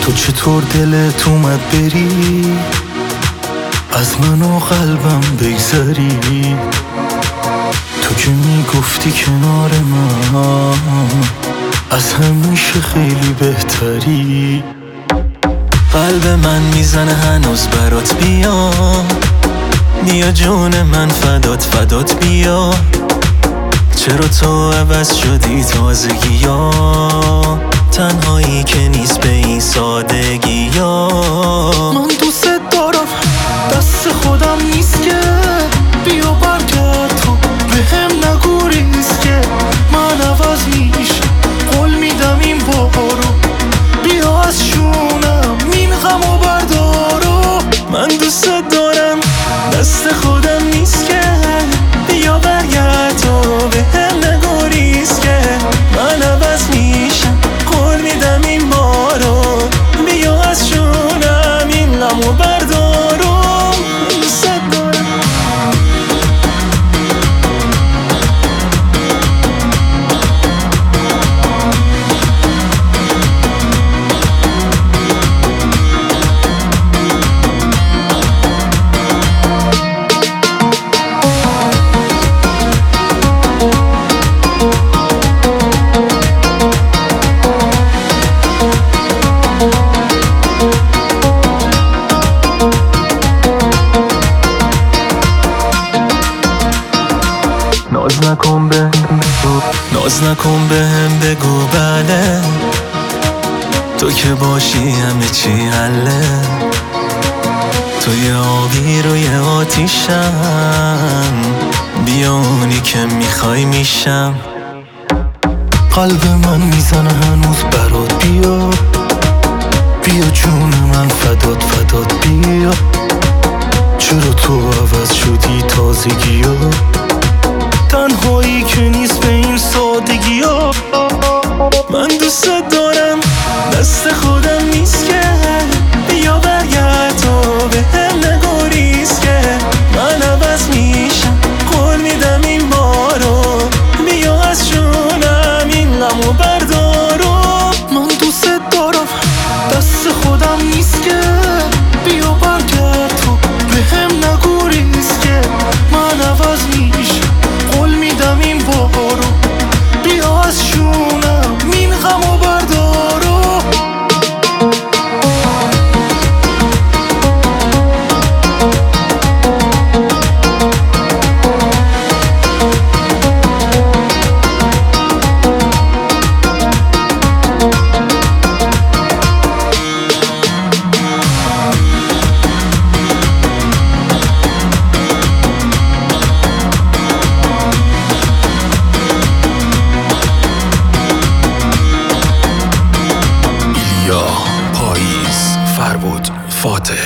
تو چطور دلت اومد بری از من و قلبم بگذری؟ تو که میگفتی کنار من از همیشه خیلی بهتری. قلب من میزنه هنوز برات بیام، بیا جون من فدات بیا. چرا تو عوض شدی تازگی ها، تنهایی که نیست به این سادگی ها. من دوست دارم دست خودم نیست که، بیا برگرد تو به هم نگو ریست که من عوض میشم، قول میدم این بارو بیا از شونم این غمو بردارو. من دوست دارم دست خودم نیست که، بیا برگرد تو به هم نگو ریست که من عوض میشم، قول میدم این بارو بیا از شونم این غمو بردارو. دوست دارم ناز نکن به هم بگو بله، تو که باشی همه چی حله. تو یه آبی روی آتیشم، بیا اونی که میخوای میشم. قلب من میزنه هنوز برات بیا، بیا جون من فدات بیا. چرا تو عوض شدی تازگی ها، تنهایی که نیست به این سادگی ها. من دوست دارم دست خودم نیست که، بیا برگرد تو به هم نگو ریست که من عوض میشم، قول میدم این بارو بیا از شونم این غمو بردارو. من دوست دارم دست خودم نیست که، بیا برگرد تو به هم نگو ریست که من عوض میشم، قول میدم این بارو بیا از شونم این غمو بردارو. پاییز فربود فاتح